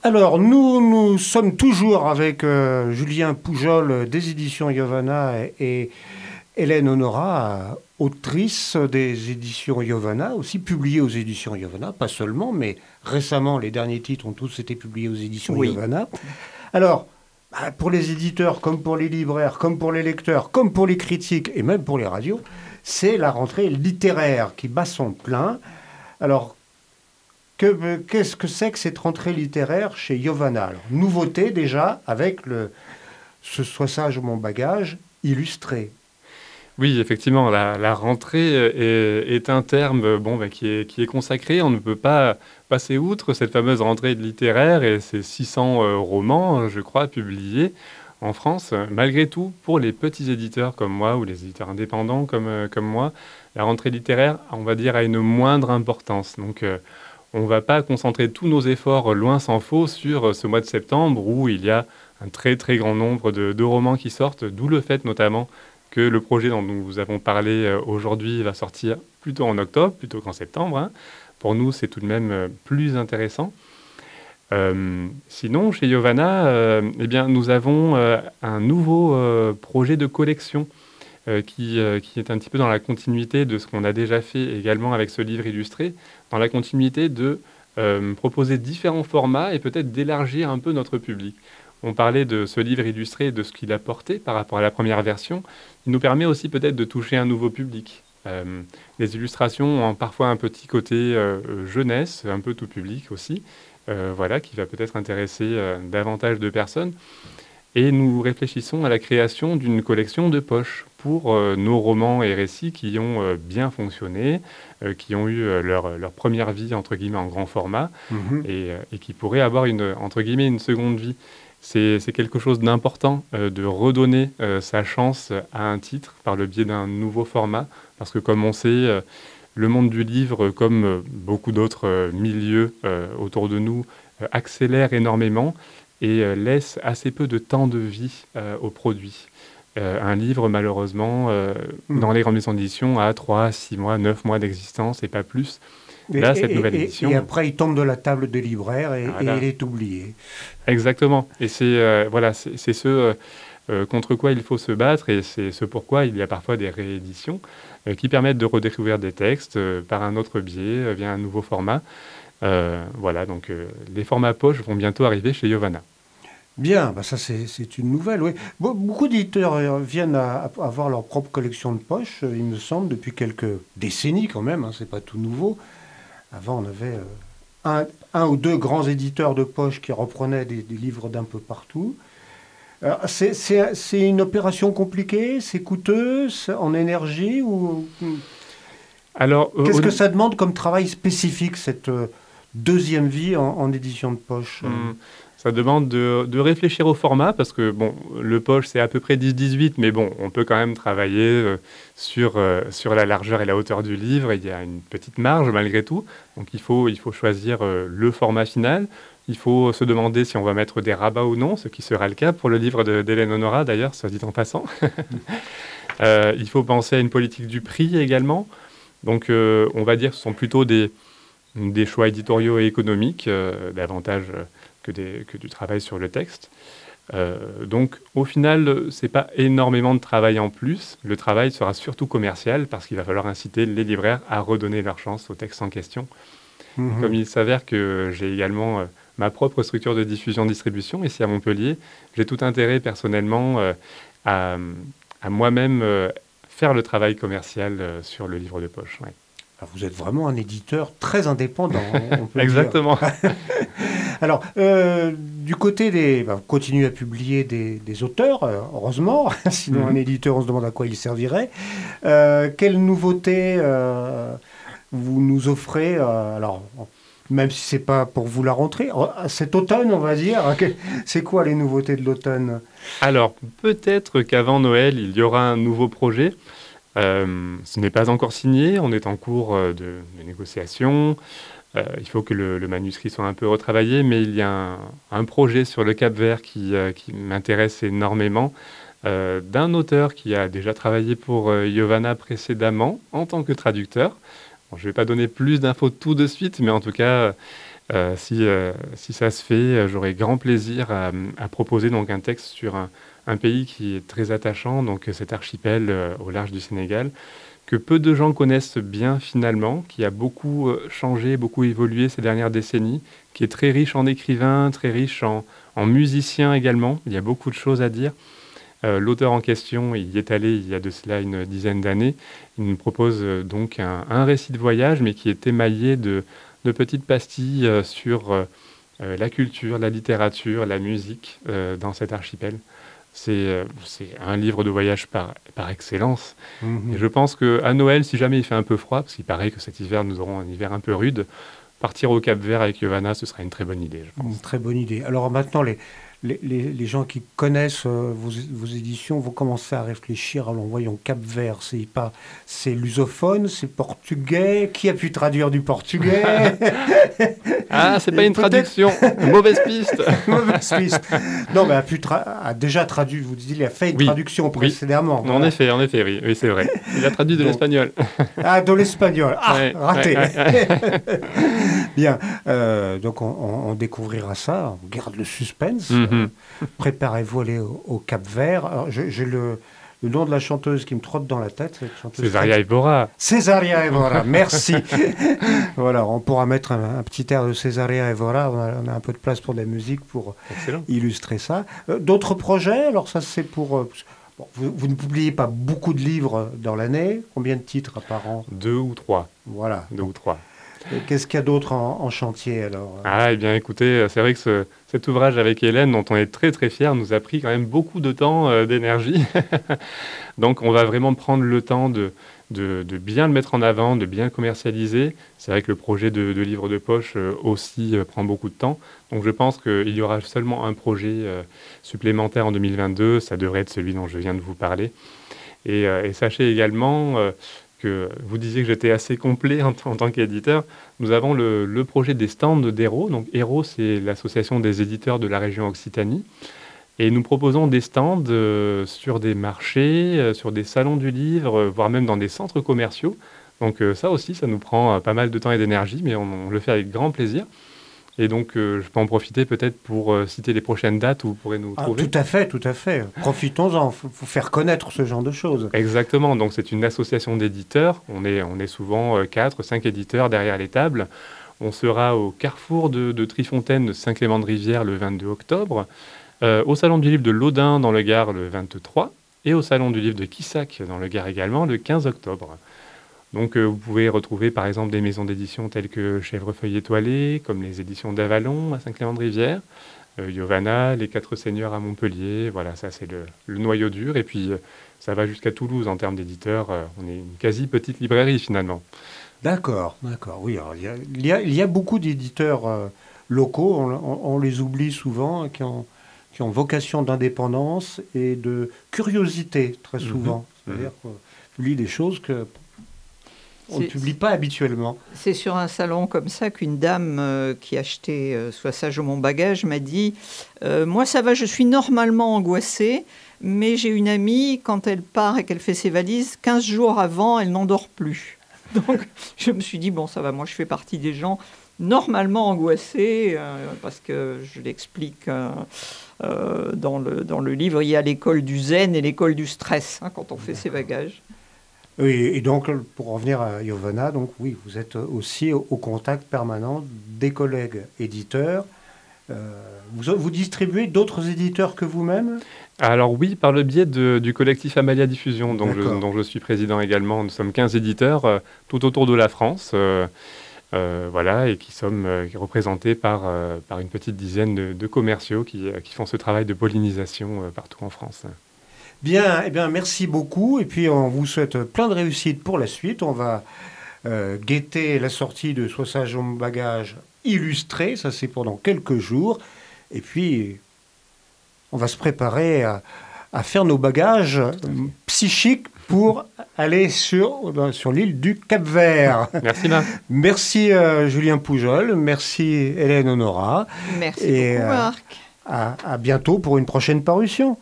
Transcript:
Alors, nous sommes toujours avec Julien Poujol des éditions Yovana et Hélène Honora, autrice des éditions Yovana, aussi publiée aux éditions Yovana, pas seulement, mais récemment, les derniers titres ont tous été publiés aux éditions Oui, Yovana. Alors, pour les éditeurs, comme pour les libraires, comme pour les lecteurs, comme pour les critiques et même pour les radios, c'est la rentrée littéraire qui bat son plein. Alors, qu'est-ce que c'est que cette rentrée littéraire chez Yovana? Alors, nouveauté déjà avec ce Sois sage mon bagage illustré. Oui, effectivement, la rentrée est un terme qui est consacré. On ne peut pas passer outre cette fameuse rentrée littéraire et ces 600 romans, je crois, publiés en France. Malgré tout, pour les petits éditeurs comme moi ou les éditeurs indépendants comme moi, la rentrée littéraire, on va dire, a une moindre importance. Donc, on ne va pas concentrer tous nos efforts, loin s'en faut, sur ce mois de septembre où il y a un très très grand nombre de romans qui sortent, d'où le fait notamment que le projet dont nous vous avons parlé aujourd'hui va sortir plutôt en octobre, plutôt qu'en septembre, hein. Pour nous, c'est tout de même plus intéressant. Sinon, chez Yovana, eh bien, nous avons un nouveau projet de collection qui est un petit peu dans la continuité de ce qu'on a déjà fait également avec ce livre illustré, dans la continuité de proposer différents formats et peut-être d'élargir un peu notre public. On parlait de ce livre illustré et de ce qu'il a porté par rapport à la première version. Il nous permet aussi peut-être de toucher un nouveau public. Les illustrations ont parfois un petit côté jeunesse, un peu tout public aussi, voilà, qui va peut-être intéresser davantage de personnes. Et nous réfléchissons à la création d'une collection de poches pour nos romans et récits qui ont bien fonctionné, qui ont eu leur première vie, entre guillemets, en grand format, Mhm. et qui pourraient avoir, entre guillemets, une seconde vie. C'est quelque chose d'important de redonner sa chance à un titre par le biais d'un nouveau format, parce que comme on sait, le monde du livre, comme beaucoup d'autres milieux autour de nous, accélère énormément et laisse assez peu de temps de vie au produit. Un livre, malheureusement, dans Mhm. les grandes maisons d'édition, a 3, 6 mois, 9 mois d'existence et pas plus. Et, Là, cette et- nouvelle et édition, après, il tombe de la table des libraires et il voilà, est oublié. exactement. Et c'est ce contre quoi il faut se battre et c'est ce pourquoi il y a parfois des rééditions qui permettent de redécouvrir des textes par un autre biais, via un nouveau format. Voilà, donc les formats poche vont bientôt arriver chez Yovana. Bien, bah ça c'est une nouvelle, oui. Beaucoup d'éditeurs viennent à avoir leur propre collection de poches, il me semble, depuis quelques décennies quand même, hein, c'est pas tout nouveau. Avant, on avait un ou deux grands éditeurs de poche qui reprenaient des livres d'un peu partout. C'est une opération compliquée, c'est coûteux en énergie ou Alors, qu'est-ce que ça demande comme travail spécifique, cette deuxième vie en édition de poche? ça demande de réfléchir au format parce que bon, le poche c'est à peu près 10-18, mais bon, on peut quand même travailler sur la largeur et la hauteur du livre. Il y a une petite marge malgré tout, donc il faut choisir le format final. Il faut se demander si on va mettre des rabats ou non, ce qui sera le cas pour le livre d'Hélène Honora d'ailleurs, soit dit en passant. Il faut penser à une politique du prix également. Donc on va dire que ce sont plutôt des choix éditoriaux et économiques, davantage que du travail sur le texte. Donc au final, c'est pas énormément de travail en plus. Le travail sera surtout commercial parce qu'il va falloir inciter les libraires à redonner leur chance au texte en question. Et comme Mhm. il s'avère que j'ai également ma propre structure de diffusion-distribution ici à Montpellier, j'ai tout intérêt personnellement à, à moi-même faire le travail commercial sur le livre de poche. Ouais. Ah, vous êtes vraiment un éditeur très indépendant, on peut dire. Exactement. Alors, du côté vous continuez à publier des auteurs, heureusement, sinon un Mhm. éditeur, on se demande à quoi il servirait. Quelle nouveauté vous nous offrez alors, même si c'est pas pour vous la rentrée, cet automne, on va dire, c'est quoi les nouveautés de l'automne? Alors, peut-être qu'avant Noël, il y aura un nouveau projet. Ce n'est pas encore signé, on est en cours de négociation. Il faut que le manuscrit soit un peu retravaillé, mais il y a un projet sur le Cap-Vert qui m'intéresse énormément, d'un auteur qui a déjà travaillé pour Yovana précédemment en tant que traducteur. Bon, je ne vais pas donner plus d'infos tout de suite, mais en tout cas, Si ça se fait, j'aurai grand plaisir à proposer donc un texte sur un pays qui est très attachant, donc cet archipel au large du Sénégal, que peu de gens connaissent bien finalement, qui a beaucoup changé, beaucoup évolué ces dernières décennies, qui est très riche en écrivains, très riche en musiciens également. Il y a beaucoup de choses à dire. L'auteur en question, il y est allé il y a de cela une dizaine d'années. Il nous propose donc un récit de voyage, mais qui est émaillé de petites pastilles sur la culture, la littérature, la musique dans cet archipel. C'est un livre de voyage par excellence. Et je pense qu'à Noël, si jamais il fait un peu froid, parce qu'il paraît que cet hiver, nous aurons un hiver un peu rude, partir au Cap-Vert avec Giovanna, ce sera une très bonne idée, je pense. Une très bonne idée. Alors maintenant, les gens qui connaissent vos éditions vont commencer à réfléchir. Alors voyons, Cap-Vert, c'est lusophone, c'est portugais. Qui a pu traduire du portugais? Ah, c'est pas une traduction. Mauvaise piste. Mauvaise piste. Non, mais a déjà traduit. Vous dites, il a fait une traduction précédemment. Oui. Voilà. En effet, oui, c'est vrai. Il a traduit de l'espagnol. Ah, de l'espagnol. Ah, ouais, raté. Ouais. Bien. Donc on découvrira ça. On garde le suspense. Préparez-vous à aller au Cap-Vert. Alors, j'ai le nom de la chanteuse qui me trotte dans la tête. Césaria Évora. Césaria Évora, merci. Voilà, on pourra mettre un petit air de Césaria Évora. On a un peu de place pour de la musique pour illustrer ça. D'autres projets? Alors ça, c'est pour... vous ne publiez pas beaucoup de livres dans l'année. Combien de titres par an? 2 ou 3. Voilà. 2 ou 3. Qu'est-ce qu'il y a d'autre en chantier alors? Ah, eh bien écoutez, c'est vrai que cet ouvrage avec Hélène, dont on est très très fiers, nous a pris quand même beaucoup de temps, d'énergie. Donc on va vraiment prendre le temps de bien le mettre en avant, de bien le commercialiser. C'est vrai que le projet de livre de poche aussi prend beaucoup de temps. Donc je pense qu'il y aura seulement un projet supplémentaire en 2022. Ça devrait être celui dont je viens de vous parler. Et sachez également... que vous disiez que j'étais assez complet en tant qu'éditeur. Nous avons le projet des stands d'Hérault. Donc Hérault, c'est l'association des éditeurs de la région Occitanie. Et nous proposons des stands sur des marchés, sur des salons du livre, voire même dans des centres commerciaux. Donc ça aussi, ça nous prend pas mal de temps et d'énergie, mais on le fait avec grand plaisir. Et donc, je peux en profiter peut-être pour citer les prochaines dates où vous pourrez nous trouver. Tout à fait. Profitons-en, il faut faire connaître ce genre de choses. Exactement. Donc, c'est une association d'éditeurs. On est souvent 4, 5 éditeurs derrière les tables. On sera au carrefour de Trifontaine, de Saint-Clément-de-Rivière, le 22 octobre, au Salon du Livre de Laudun, dans le Gard, le 23, et au Salon du Livre de Quissac, dans le Gard également, le 15 octobre. Donc vous pouvez retrouver par exemple des maisons d'édition telles que Chèvrefeuille Étoilée, comme les éditions d'Avalon à Saint-Clément-de-Rivière, Giovanna, les Quatre Seigneurs à Montpellier, voilà, ça c'est le noyau dur. Et puis ça va jusqu'à Toulouse en termes d'éditeurs, on est une quasi petite librairie finalement. D'accord, oui. Alors, il y a beaucoup d'éditeurs locaux, on les oublie souvent, qui ont vocation d'indépendance et de curiosité très souvent. C'est-à-dire qu'on publie des choses que... On ne publie pas habituellement. C'est sur un salon comme ça qu'une dame qui achetait Sois sage mon bagage m'a dit moi ça va, je suis normalement angoissée, mais j'ai une amie, quand elle part et qu'elle fait ses valises, 15 jours avant, elle n'endort plus. Donc je me suis dit bon ça va, moi je fais partie des gens normalement angoissés, parce que je l'explique dans le livre, il y a l'école du zen et l'école du stress quand on fait ses bagages. Oui, et donc, pour revenir à Giovanna, donc oui, vous êtes aussi au contact permanent des collègues éditeurs. Vous distribuez d'autres éditeurs que vous-même? Alors oui, par le biais du collectif Amalia Diffusion, dont je suis président également. Nous sommes 15 éditeurs tout autour de la France, voilà, et qui sommes représentés par une petite dizaine de commerciaux qui font ce travail de pollinisation partout en France. Bien, merci beaucoup. Et puis, on vous souhaite plein de réussite pour la suite. On va guetter la sortie de Sois sage mon bagage illustré. Ça, c'est pendant quelques jours. Et puis, on va se préparer à faire nos bagages psychiques pour aller sur l'île du Cap-Vert. Merci, Marc. Merci, Julien Poujol. Merci, Hélène Honora. Merci beaucoup, Marc. À bientôt pour une prochaine parution.